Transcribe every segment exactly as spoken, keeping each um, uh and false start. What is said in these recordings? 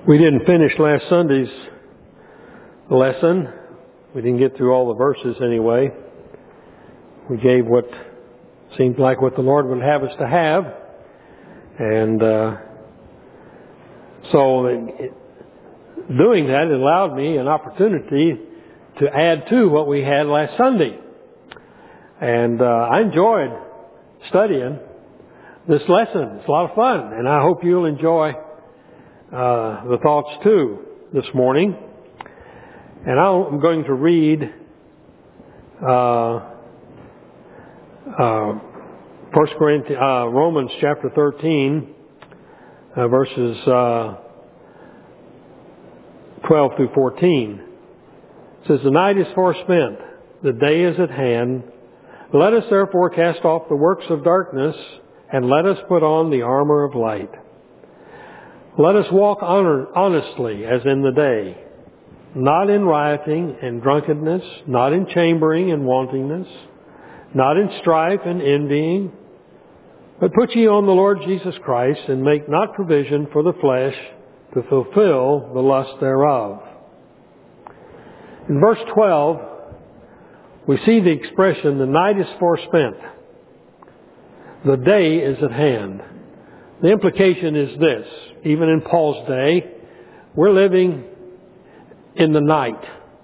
We didn't finish last Sunday's lesson. We didn't get through all the verses anyway. We gave what seemed like what the Lord would have us to have. And uh, so it, doing that, it allowed me an opportunity to add to what we had last Sunday. And uh, I enjoyed studying this lesson. It's a lot of fun. And I hope you'll enjoy uh, the thoughts too this morning. And I'm going to read uh, uh, First Corinthians, uh, Romans chapter thirteen, uh, verses uh, twelve through fourteen. It says, "The night is far spent, the day is at hand. Let us therefore cast off the works of darkness, and let us put on the armor of light. Let us walk honor, honestly as in the day, not in rioting and drunkenness, not in chambering and wantingness, not in strife and envying, but put ye on the Lord Jesus Christ, and make not provision for the flesh to fulfill the lust thereof." In verse twelve, we see the expression, "The night is far spent. The day is at hand." The implication is this: even in Paul's day, we're living in the night.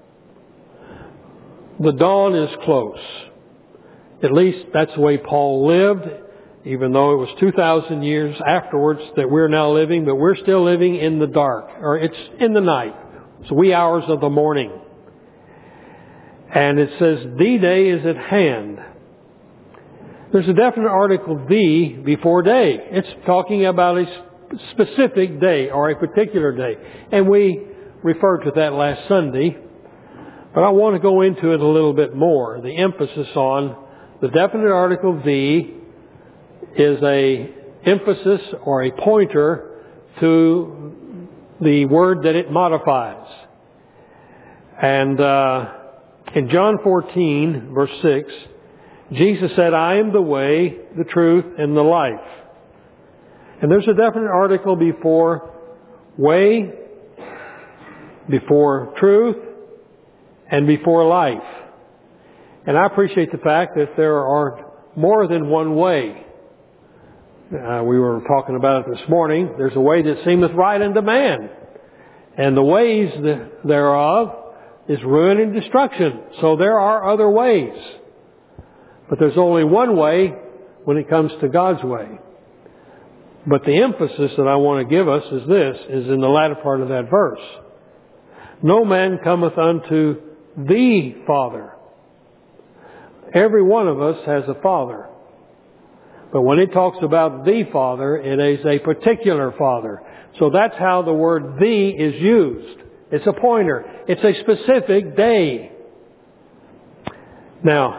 The dawn is close. At least that's the way Paul lived, even though it was two thousand years afterwards that we're now living, but we're still living in the dark, or it's in the night. It's wee hours of the morning. And it says, "The day is at hand." There's a definite article, "the," before day. It's talking about a specific day or a particular day. And we referred to that last Sunday. But I want to go into it a little bit more. The emphasis on the definite article, "the," is a emphasis or a pointer to the word that it modifies. And uh, in John fourteen, verse six, Jesus said, "I am the way, the truth, and the life." And there's a definite article before way, before truth, and before life. And I appreciate the fact that there are more than one way. Uh, we were talking about it this morning. There's a way that seemeth right unto man, and the ways thereof is ruin and destruction. So there are other ways. But there's only one way when it comes to God's way. But the emphasis that I want to give us is this, is in the latter part of that verse. "No man cometh unto the Father." Every one of us has a father. But when it talks about the Father, it is a particular Father. So that's how the word "the" is used. It's a pointer. It's a specific day. Now,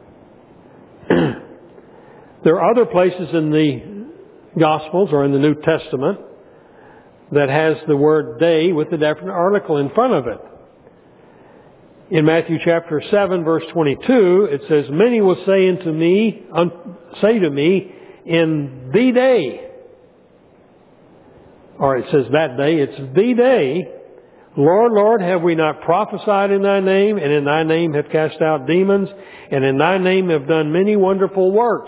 there are other places in the Gospels or in the New Testament that has the word "day" with a definite article in front of it. In Matthew chapter seven, verse twenty-two, it says, "Many will say unto me, un, say to me, in the day," or it says that day, it's the day, "Lord, Lord, have we not prophesied in Thy name, and in Thy name have cast out demons, and in Thy name have done many wonderful works?"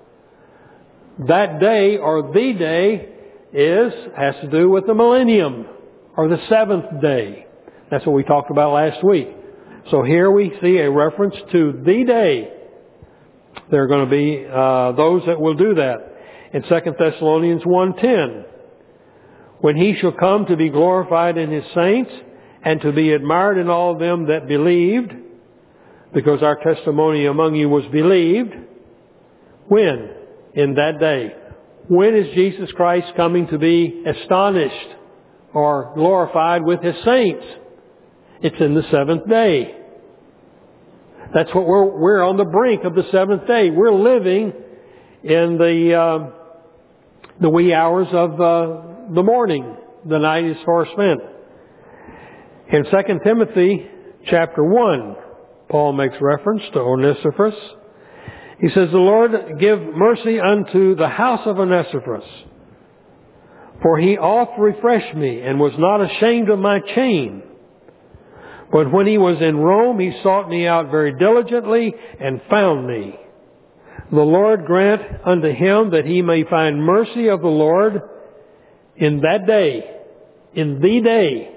That day, or the day, is has to do with the millennium, or the seventh day. That's what we talked about last week. So here we see a reference to the day. There are going to be uh, those that will do that. In Second Thessalonians one ten, "When He shall come to be glorified in His saints, and to be admired in all them that believed," because our testimony among you was believed. When? In that day. When is Jesus Christ coming to be astonished or glorified with His saints? It's in the seventh day. That's what we're, we're on the brink of the seventh day. We're living in the, uh, the wee hours of uh, the morning. The night is far spent. In Second Timothy chapter one, Paul makes reference to Onesiphorus. He says, "The Lord give mercy unto the house of Onesiphorus, For he oft refreshed me, and was not ashamed of my chain. But when he was in Rome, he sought me out very diligently, and found me. The Lord grant unto him that he may find mercy of the Lord in that day, in the day.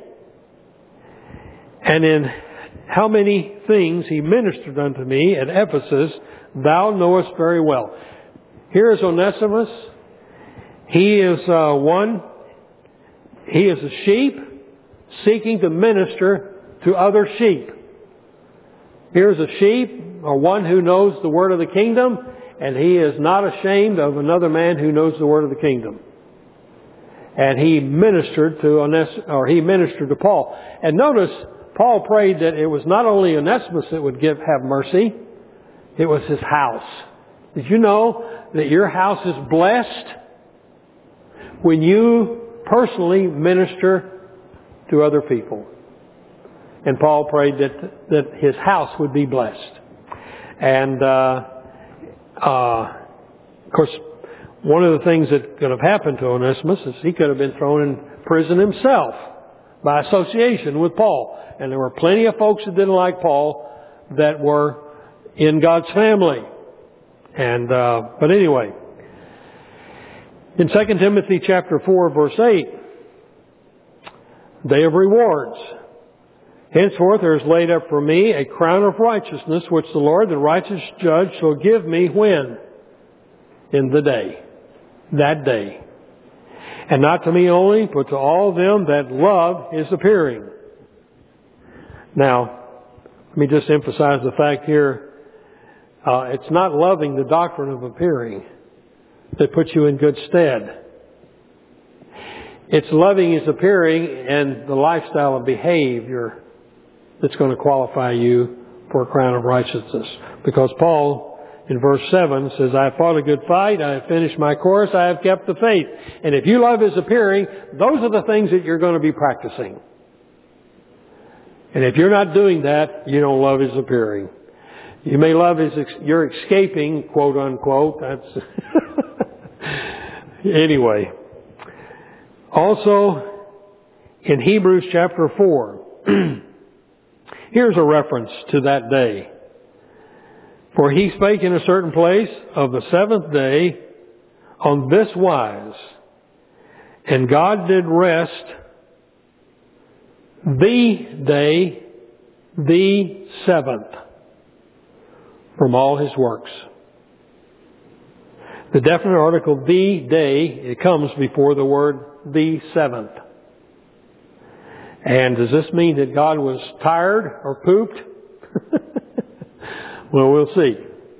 And in how many things he ministered unto me at Ephesus, thou knowest very well. Here is Onesimus. He is uh, one, he is a sheep seeking to minister to other sheep. Here's a sheep, or one who knows the word of the kingdom, and he is not ashamed of another man who knows the word of the kingdom. And he ministered to Ones- or he ministered to Paul. And notice, Paul prayed that it was not only Onesimus that would give have mercy, it was his house. Did you know that your house is blessed when you personally minister to other people? And Paul prayed that that his house would be blessed. And uh, uh, of course, one of the things that could have happened to Onesimus is he could have been thrown in prison himself by association with Paul. And there were plenty of folks that didn't like Paul that were in God's family. And uh, but anyway, in Second Timothy chapter four, verse eight, day of rewards. Henceforth there is laid up for me a crown of righteousness, which the Lord, the righteous judge, shall give me when? In the day. That day. And not to me only, but to all them that love his appearing. Now, let me just emphasize the fact here, uh, it's not loving the doctrine of appearing that puts you in good stead. It's loving his appearing and the lifestyle of behavior that's going to qualify you for a crown of righteousness. Because Paul, in verse seven, says, I have fought a good fight, I have finished my course, I have kept the faith. And if you love his appearing, those are the things that you're going to be practicing. And if you're not doing that, you don't love his appearing. You may love his, you're escaping, quote unquote. That's, anyway. Also, in Hebrews chapter four, here's a reference to that day. For he spake in a certain place of the seventh day on this wise, and God did rest the day, the seventh, from all his works. The definite article, the day, it comes before the word the seventh. And does this mean that God was tired or pooped? Well, we'll see.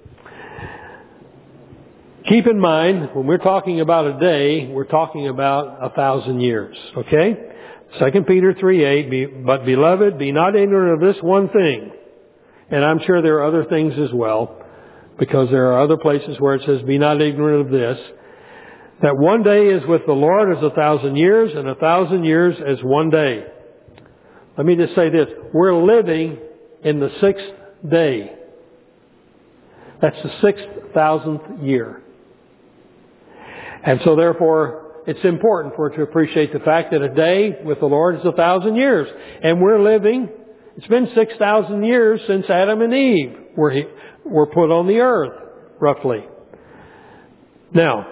Keep in mind, when we're talking about a day, we're talking about a thousand years. Okay? Second Peter three eight, be, but beloved, be not ignorant of this one thing. And I'm sure there are other things as well, because there are other places where it says, be not ignorant of this, that one day is with the Lord as a thousand years, and a thousand years as one day. Let me just say this. We're living in the sixth day. That's the sixth thousandth year. And so therefore, it's important for us to appreciate the fact that a day with the Lord is a thousand years. And we're living, it's been six thousand years since Adam and Eve were, he, were put on the earth, roughly. Now,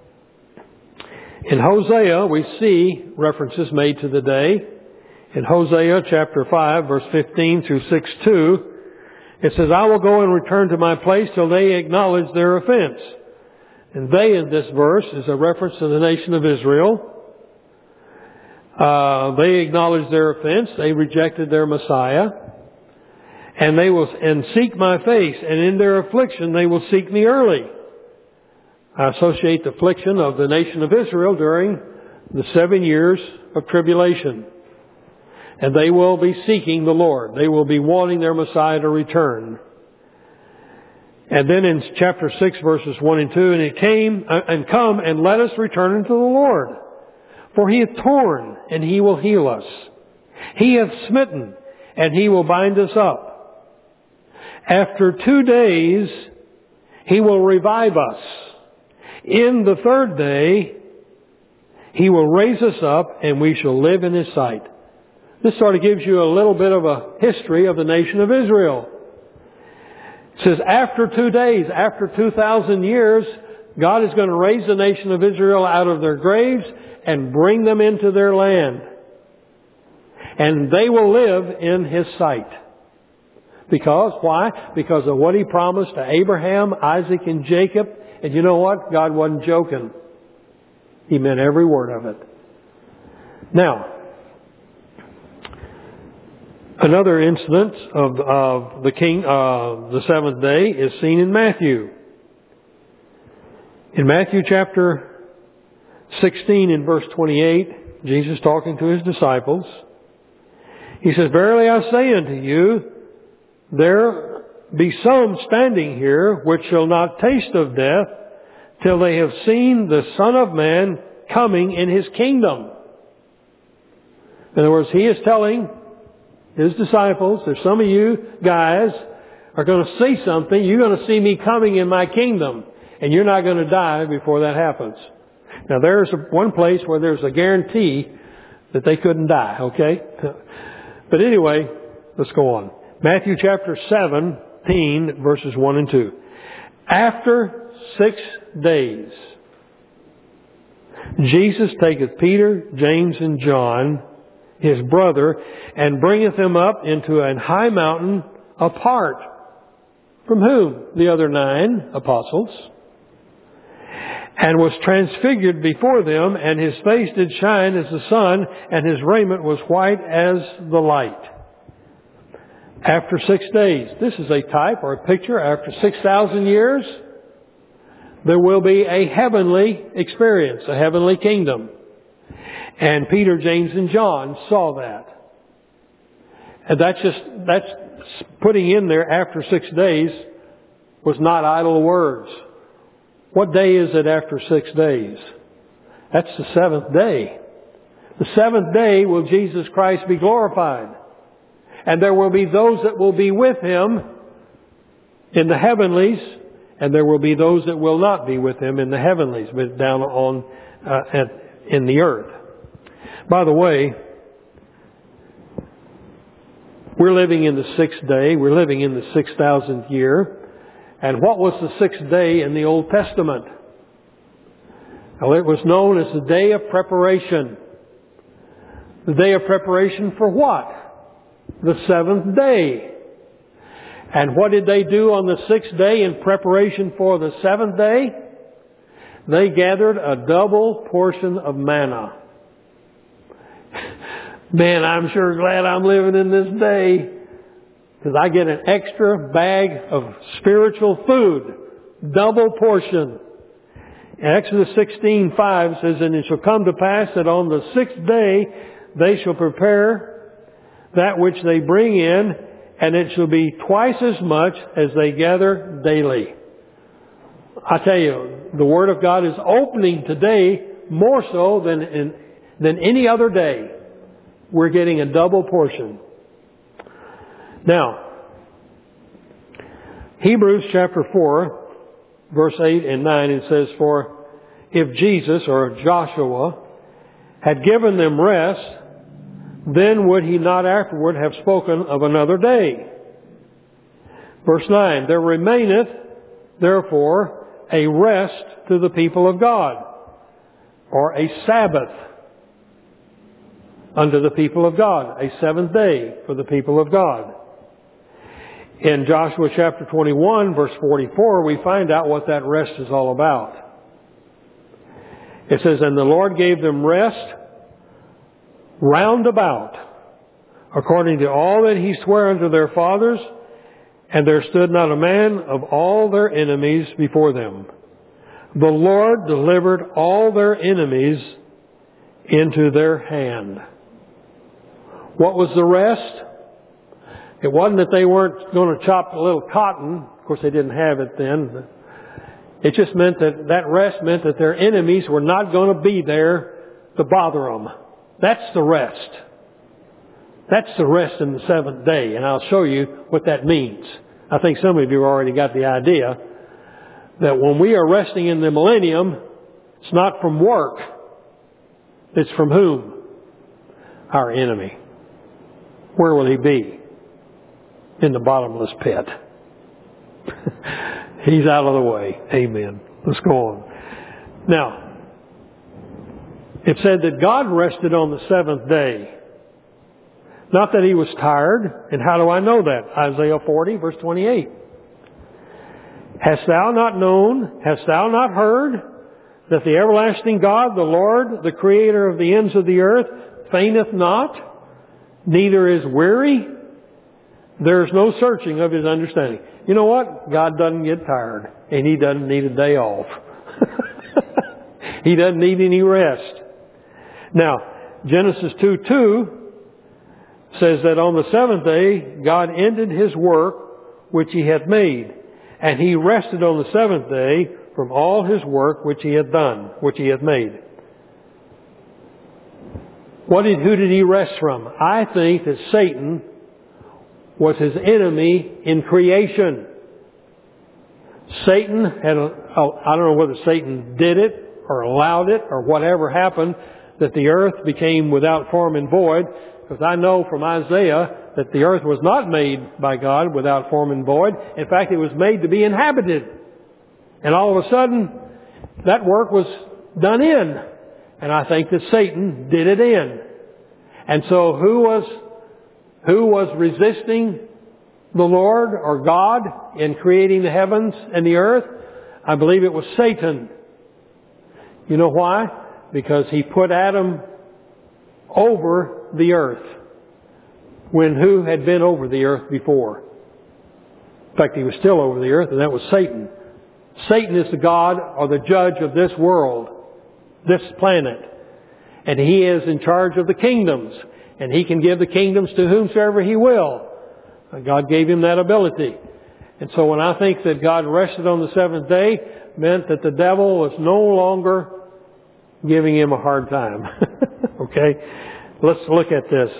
in Hosea, we see references made to the day. In Hosea chapter five, verse fifteen through six two, it says, I will go and return to my place till they acknowledge their offense. And they in this verse is a reference to the nation of Israel. Uh, they acknowledged their offense. They rejected their Messiah. And they will, and seek my face. And in their affliction they will seek me early. I associate the affliction of the nation of Israel during the seven years of tribulation. And they will be seeking the Lord. They will be wanting their Messiah to return. And then in chapter six, verses one and two, and it came, uh, and come, and let us return unto the Lord. For he hath torn, and he will heal us. He hath smitten, and he will bind us up. After two days, he will revive us. In the third day, He will raise us up and we shall live in His sight. This sort of gives you a little bit of a history of the nation of Israel. It says after two days, after two thousand years, God is going to raise the nation of Israel out of their graves and bring them into their land. And they will live in His sight. Because, why? Because of what He promised to Abraham, Isaac, and Jacob. And you know what? God wasn't joking. He meant every word of it. Now, another instance of, of the king, uh, the seventh day is seen in Matthew. In Matthew chapter sixteen in verse twenty-eight, Jesus talking to His disciples, He says, "Verily I say unto you, there be some standing here which shall not taste of death till they have seen the Son of Man coming in His kingdom." In other words, He is telling His disciples, there's some of you guys are going to see something. You're going to see Me coming in My kingdom. And you're not going to die before that happens. Now there's one place where there's a guarantee that they couldn't die, okay? But anyway, let's go on. Matthew chapter seventeen, verses one and two. After six days, Jesus taketh Peter, James, and John, His brother, and bringeth them up into an high mountain apart. From whom? The other nine apostles. And was transfigured before them, and His face did shine as the sun, and His raiment was white as the light. After six days, this is a type or a picture, after six thousand years, there will be a heavenly experience, a heavenly kingdom. And Peter, James, and John saw that. And that's just, that's putting in there after six days was not idle words. What day is it after six days? That's the seventh day. The seventh day will Jesus Christ be glorified. And there will be those that will be with Him in the heavenlies, and there will be those that will not be with Him in the heavenlies, but down on uh, at, in the earth. By the way, we're living in the sixth day. We're living in the six thousandth year. And what was the sixth day in the Old Testament? Well, it was known as the day of preparation. The day of preparation for what? The seventh day. And what did they do on the sixth day in preparation for the seventh day? They gathered a double portion of manna. Man, I'm sure glad I'm living in this day. Because I get an extra bag of spiritual food. Double portion. Exodus sixteen five says, "And it shall come to pass that on the sixth day they shall prepare that which they bring in, and it shall be twice as much as they gather daily." I tell you, the Word of God is opening today more so than in, than any other day. We're getting a double portion. Now, Hebrews chapter four, verse eight and nine, it says, "For if Jesus," or Joshua, "had given them rest, then would He not afterward have spoken of another day." Verse nine, "There remaineth therefore a rest to the people of God," or a Sabbath unto the people of God, a seventh day for the people of God. In Joshua chapter twenty-one, verse forty-four, we find out what that rest is all about. It says, "And the Lord gave them rest round about, according to all that He sware unto their fathers, and there stood not a man of all their enemies before them. The Lord delivered all their enemies into their hand." What was the rest? It wasn't that they weren't going to chop a little cotton. Of course, they didn't have it then. It just meant that that rest meant that their enemies were not going to be there to bother them. That's the rest. That's the rest in the seventh day. And I'll show you what that means. I think some of you already got the idea that when we are resting in the millennium, it's not from work. It's from whom? Our enemy. Where will he be? In the bottomless pit. He's out of the way. Amen. Let's go on. Now, it said that God rested on the seventh day. Not that he was tired. And how do I know that? Isaiah forty, verse twenty-eight. Hast thou not known, hast thou not heard, that the everlasting God, the Lord, the Creator of the ends of the earth, fainteth not, neither is weary? There is no searching of his understanding. You know what? God doesn't get tired, and he doesn't need a day off. He doesn't need any rest. Now, Genesis two two says that on the seventh day, God ended his work which he had made, and he rested on the seventh day from all his work which he had done, which he had made. What did, who did he rest from? I think that Satan was his enemy in creation. Satan had, a, I don't know whether Satan did it or allowed it or whatever happened, that the earth became without form and void. Because I know from Isaiah that the earth was not made by God without form and void. In fact, it was made to be inhabited. And all of a sudden, that work was done in. And I think that Satan did it in. And so who was, who was resisting the Lord or God in creating the heavens and the earth? I believe it was Satan. You know why? Because he put Adam over the earth, when who had been over the earth before? In fact, he was still over the earth, and that was Satan. Satan is the God or the judge of this world, this planet. And he is in charge of the kingdoms. And he can give the kingdoms to whomsoever he will. God gave him that ability. And so when I think that God rested on the seventh day, meant that the devil was no longer giving him a hard time. Okay? Let's look at this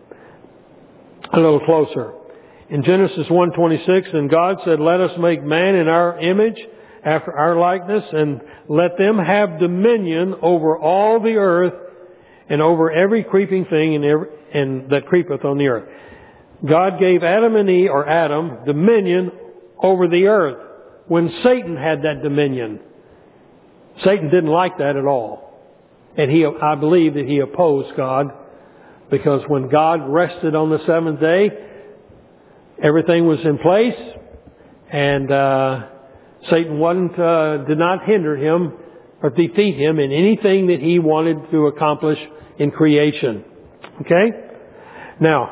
a little closer. In Genesis one twenty-six, and God said, let us make man in our image, after our likeness, and let them have dominion over all the earth, and over every creeping thing and, every, and that creepeth on the earth. God gave Adam and Eve, or Adam, dominion over the earth when Satan had that dominion. Satan didn't like that at all. And he, I believe that he opposed God, because when God rested on the seventh day, everything was in place, and uh, Satan wasn't, uh, did not hinder him or defeat him in anything that he wanted to accomplish in creation. Okay? Now,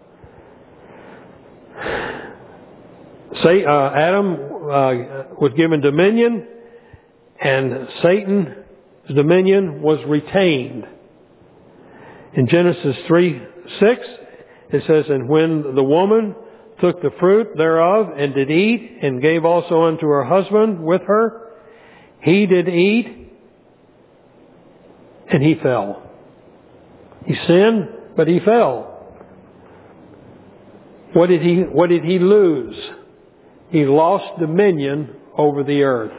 say, uh, Adam uh, was given dominion, and Satan's dominion was retained. In Genesis three six, it says, and when the woman took the fruit thereof and did eat, and gave also unto her husband with her, he did eat, and he fell. He sinned, but he fell. What did he, what did he lose? He lost dominion over the earth.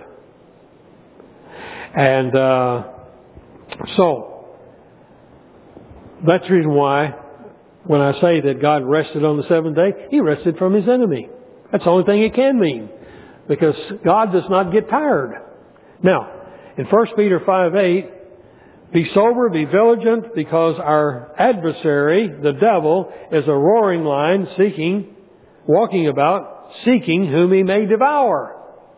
And uh, so, that's the reason why when I say that God rested on the seventh day, He rested from His enemy. That's the only thing it can mean. Because God does not get tired. Now, in First Peter five eight, be sober, be vigilant, because our adversary, the devil, is a roaring lion seeking, walking about, seeking whom he may devour.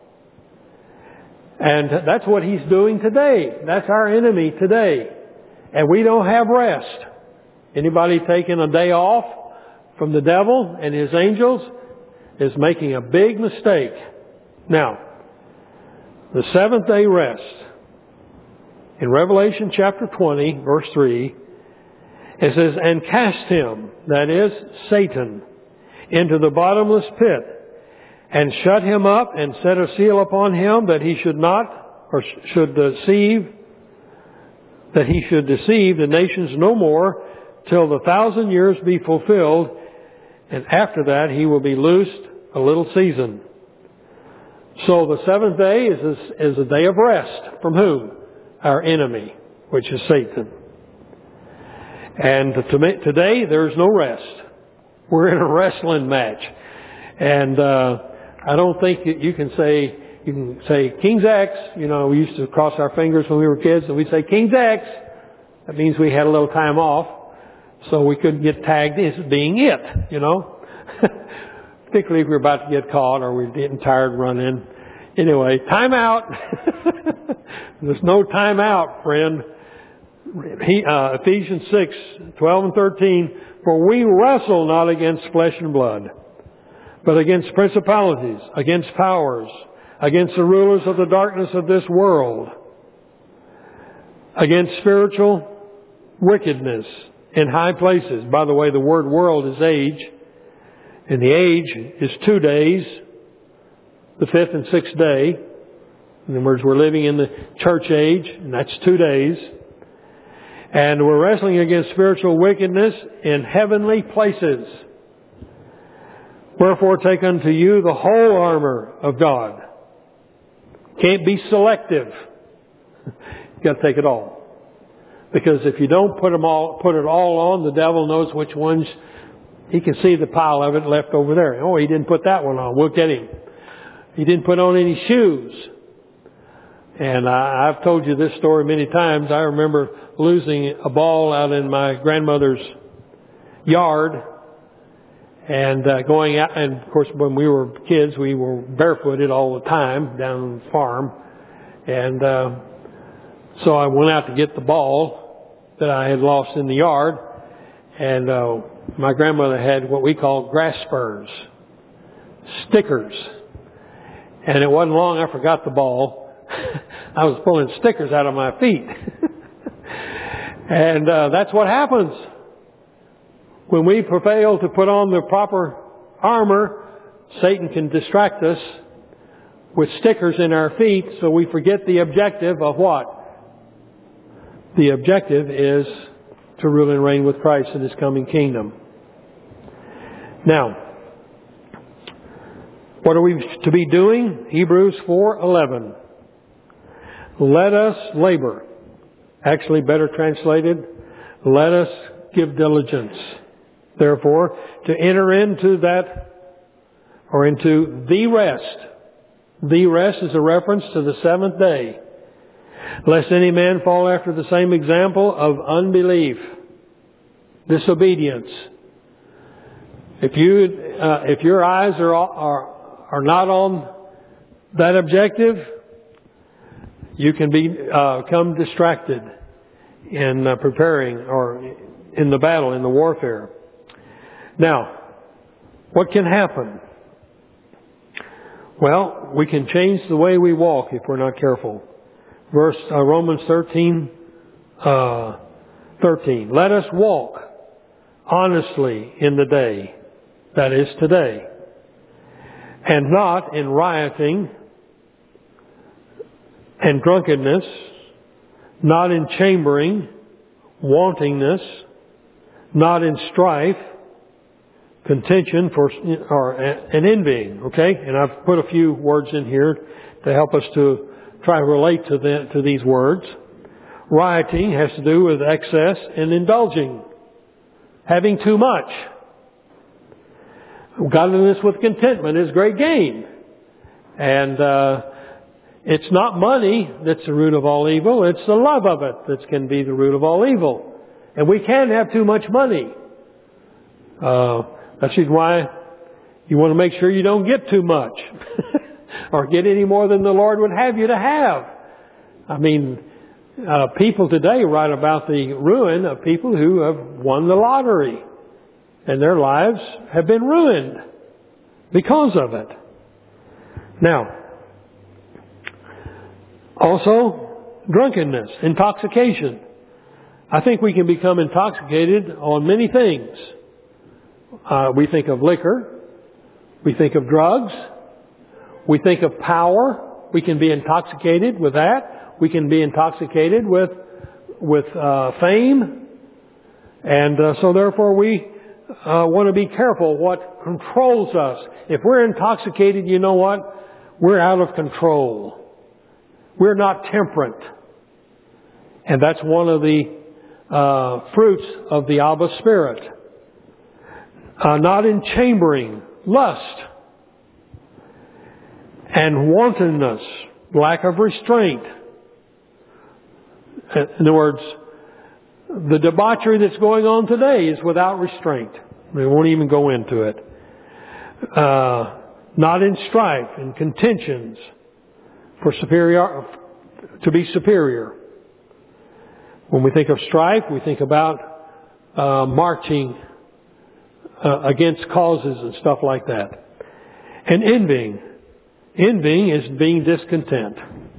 And that's what he's doing today. That's our enemy today. And we don't have rest. Anybody taking a day off from the devil and his angels is making a big mistake. Now, the seventh day rest. In Revelation chapter twenty, verse three, it says, and cast him, that is, Satan, into the bottomless pit, and shut him up, and set a seal upon him, that he should not, or should deceive, that he should deceive the nations no more, till the thousand years be fulfilled, and after that he will be loosed a little season. So the seventh day is a, is a day of rest. From whom? Our enemy, which is Satan. And to me, today, there's no rest. We're in a wrestling match. And uh, I don't think that you can say, you can say King's X. You know, we used to cross our fingers when we were kids and we'd say King's X. That means we had a little time off, so we couldn't get tagged as being it, you know. Particularly if we were about to get caught or we were getting tired running. Anyway, time out. There's no time out, friend. He, uh, Ephesians six, twelve and thirteen, for we wrestle not against flesh and blood, but against principalities, against powers, against the rulers of the darkness of this world, against spiritual wickedness in high places. By the way, the word world is age, and the age is two days, the fifth and sixth day. In other words, we're living in the church age, and that's two days. And we're wrestling against spiritual wickedness in heavenly places. Wherefore take unto you the whole armor of God. Can't be selective. You've got to take it all. Because if you don't put them all, put it all on, the devil knows which ones. He can see the pile of it left over there. Oh, he didn't put that one on. We'll get him. He didn't put on any shoes. And I, I've told you this story many times. I remember losing a ball out in my grandmother's yard and uh, going out. And of course, when we were kids, we were barefooted all the time down on the farm. And uh, so I went out to get the ball that I had lost in the yard. And uh, my grandmother had what we call grass spurs, stickers. And it wasn't long I forgot the ball. I was pulling stickers out of my feet. And uh, that's what happens. When we fail to put on the proper armor, Satan can distract us with stickers in our feet so we forget the objective of what? The objective is to rule and reign with Christ in His coming kingdom. Now, what are we to be doing? Hebrews four eleven. Let us labor. Actually, better translated, let us give diligence. Therefore, to enter into that, or into the rest. The rest is a reference to the seventh day. Lest any man fall after the same example of unbelief, disobedience. If you, uh, if your eyes are are are not on that objective, you can be uh, become distracted in uh, preparing or in the battle, in the warfare. Now, what can happen? Well, we can change the way we walk if we're not careful. Verse uh, Romans thirteen, uh, thirteen. Let us walk honestly in the day, that is today, and not in rioting and drunkenness, not in chambering, wantingness, not in strife, contention for or and envying. Okay, and I've put a few words in here to help us to try to relate to the, to these words. Rioting has to do with excess and indulging, having too much. Godliness with contentment is great gain, and uh, it's not money that's the root of all evil. It's the love of it that can be the root of all evil. And we can't have too much money. Uh, that's why you want to make sure you don't get too much. Or get any more than the Lord would have you to have. I mean, uh, people today write about the ruin of people who have won the lottery. And their lives have been ruined because of it. Now, also, drunkenness, intoxication. I think we can become intoxicated on many things. Uh, we think of liquor. We think of drugs. We think of power. We can be intoxicated with that. We can be intoxicated with with uh, fame. And uh, so therefore we uh, want to be careful what controls us. If we're intoxicated, you know what? We're out of control. We're not temperate. And that's one of the uh, fruits of the Abba Spirit. Uh, not in chambering, lust, and wantonness, lack of restraint. In other words, the debauchery that's going on today is without restraint. We won't even go into it. Uh, not in strife and contentions for superior, to be superior. When we think of strife, we think about uh, marching uh, against causes and stuff like that. And envying. Envying is being discontent.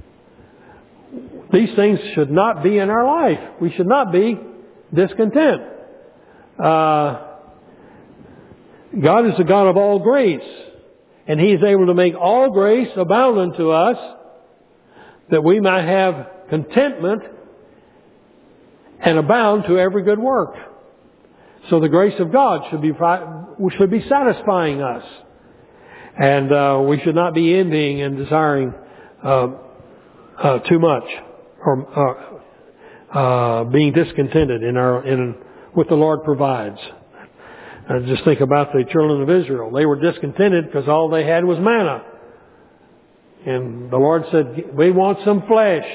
These things should not be in our life. We should not be discontent. Uh, God is the God of all grace. And He is able to make all grace abound unto us, that we might have contentment and abound to every good work. So the grace of God should be should be satisfying us. And uh, we should not be envying and desiring uh, uh, too much, or uh, uh, being discontented in our in what the Lord provides. I just think about the children of Israel. They were discontented because all they had was manna. And the Lord said, we want some flesh.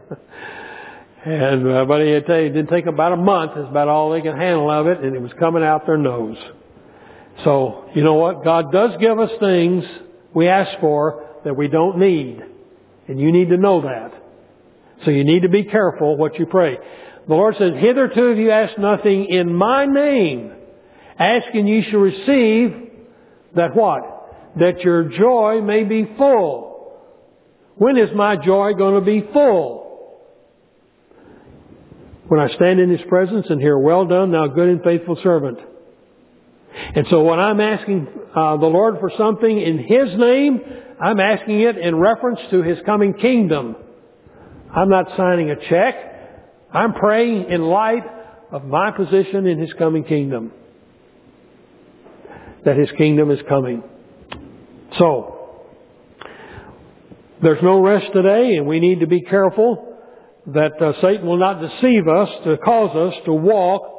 and uh, but He tell you, it didn't take about a month. It's about all they could handle of it, and it was coming out their nose. So, you know what? God does give us things we ask for that we don't need. And you need to know that. So you need to be careful what you pray. The Lord says, hitherto have you asked nothing in my name. Ask and you shall receive that what? That your joy may be full. When is my joy going to be full? When I stand in His presence and hear, well done, thou good and faithful servant. And so when I'm asking uh, the Lord for something in His name, I'm asking it in reference to His coming kingdom. I'm not signing a check. I'm praying in light of my position in His coming kingdom. That His kingdom is coming. So, there's no rest today, and we need to be careful that uh, Satan will not deceive us to cause us to walk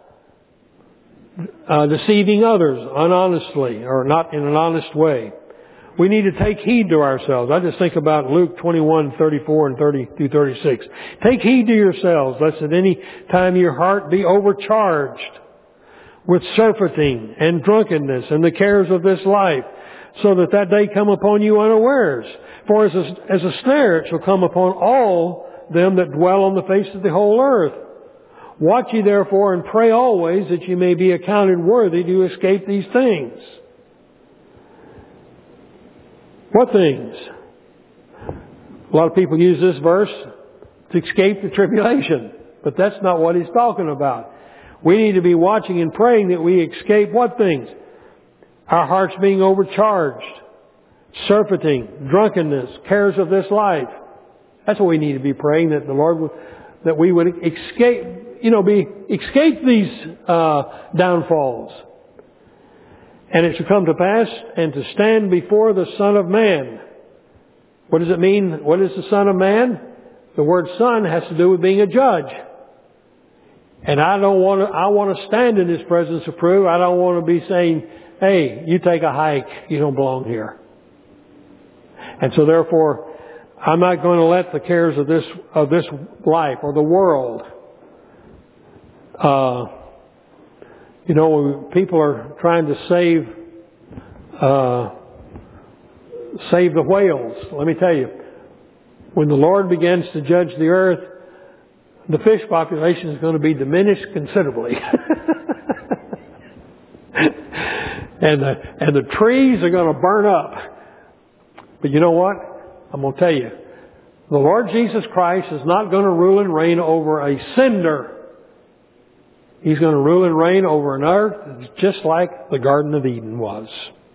Uh, deceiving others unhonestly or not in an honest way. We need to take heed to ourselves. I just think about Luke twenty-one, thirty-four and thirty through thirty-six. Take heed to yourselves, lest at any time your heart be overcharged with surfeiting and drunkenness and the cares of this life, so that that day come upon you unawares. For as a, as a snare it shall come upon all them that dwell on the face of the whole earth. Watch ye therefore and pray always that ye may be accounted worthy to escape these things. What things? A lot of people use this verse to escape the tribulation. But that's not what he's talking about. We need to be watching and praying that we escape what things? Our hearts being overcharged, surfeiting, drunkenness, cares of this life. That's what we need to be praying, that the Lord would, that we would escape, you know, be escape these uh, downfalls. And it shall come to pass, and to stand before the Son of Man. What does it mean? What is the Son of Man? The word Son has to do with being a judge. And I don't want to, I want to stand in His presence to prove. I don't want to be saying, hey, you take a hike. You don't belong here. And so therefore, I'm not going to let the cares of this, of this life or the world, uh, you know, people are trying to save, uh, save the whales. Let me tell you, when the Lord begins to judge the earth, the fish population is going to be diminished considerably. and the, and the trees are going to burn up. But you know what? I'm going to tell you, the Lord Jesus Christ is not going to rule and reign over a cinder. He's going to rule and reign over an earth just like the Garden of Eden was.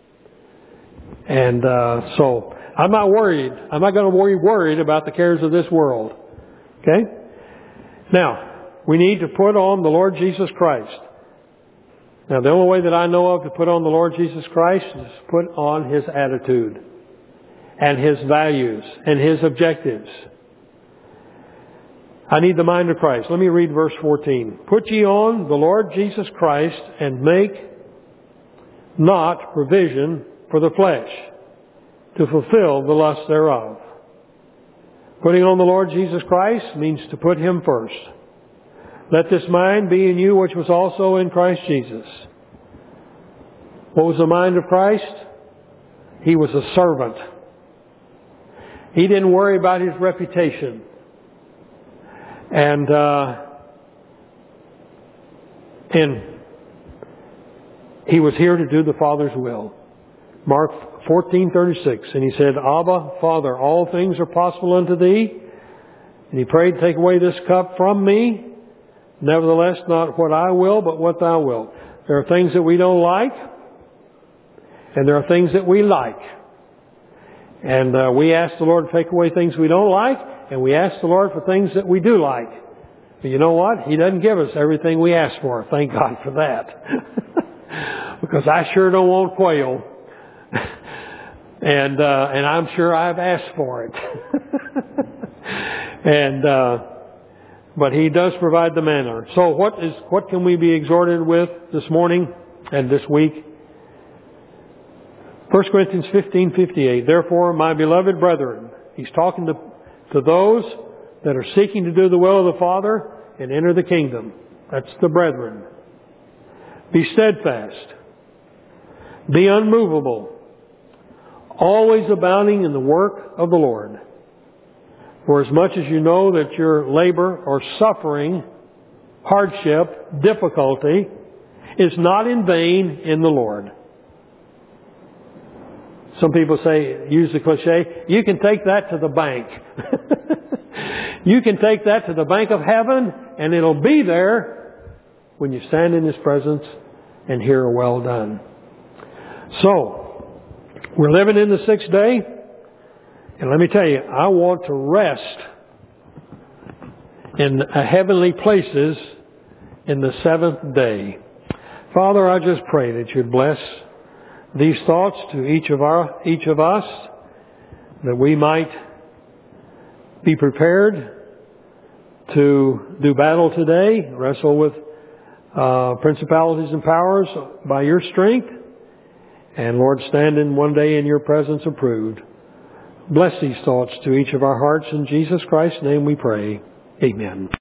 And uh, so I'm not worried. I'm not going to worry worried about the cares of this world. Okay? Now, we need to put on the Lord Jesus Christ. Now, the only way that I know of to put on the Lord Jesus Christ is to put on His attitude and His values and His objectives. I need the mind of Christ. Let me read verse fourteen. Put ye on the Lord Jesus Christ, and make not provision for the flesh to fulfill the lust thereof. Putting on the Lord Jesus Christ means to put Him first. Let this mind be in you which was also in Christ Jesus. What was the mind of Christ? He was a servant. He didn't worry about his reputation. And, uh, and he was here to do the Father's will. Mark fourteen thirty-six. And he said, Abba, Father, all things are possible unto thee. And he prayed, take away this cup from me. Nevertheless, not what I will, but what thou wilt. There are things that we don't like. And there are things that we like. And uh, we ask the Lord to take away things we don't like. And we ask the Lord for things that we do like. But you know what? He doesn't give us everything we ask for. Thank God for that. Because I sure don't want quail. and uh, and I'm sure I've asked for it. and uh, but He does provide the manna. So what is what can we be exhorted with this morning and this week? First Corinthians fifteen fifty-eight. Therefore, my beloved brethren, he's talking to, to those that are seeking to do the will of the Father and enter the kingdom. That's the brethren. Be steadfast. Be unmovable. Always abounding in the work of the Lord. For as much as you know that your labor or suffering, hardship, difficulty is not in vain in the Lord. Some people say, use the cliche, you can take that to the bank. You can take that to the bank of heaven, and it'll be there when you stand in His presence and hear a well done. So, we're living in the sixth day, and let me tell you, I want to rest in heavenly places in the seventh day. Father, I just pray that you'd bless these thoughts to each of our, each of us, that we might be prepared to do battle today, wrestle with uh, principalities and powers by your strength, and Lord, stand in one day in your presence approved. Bless these thoughts to each of our hearts. In Jesus Christ's name we pray. Amen.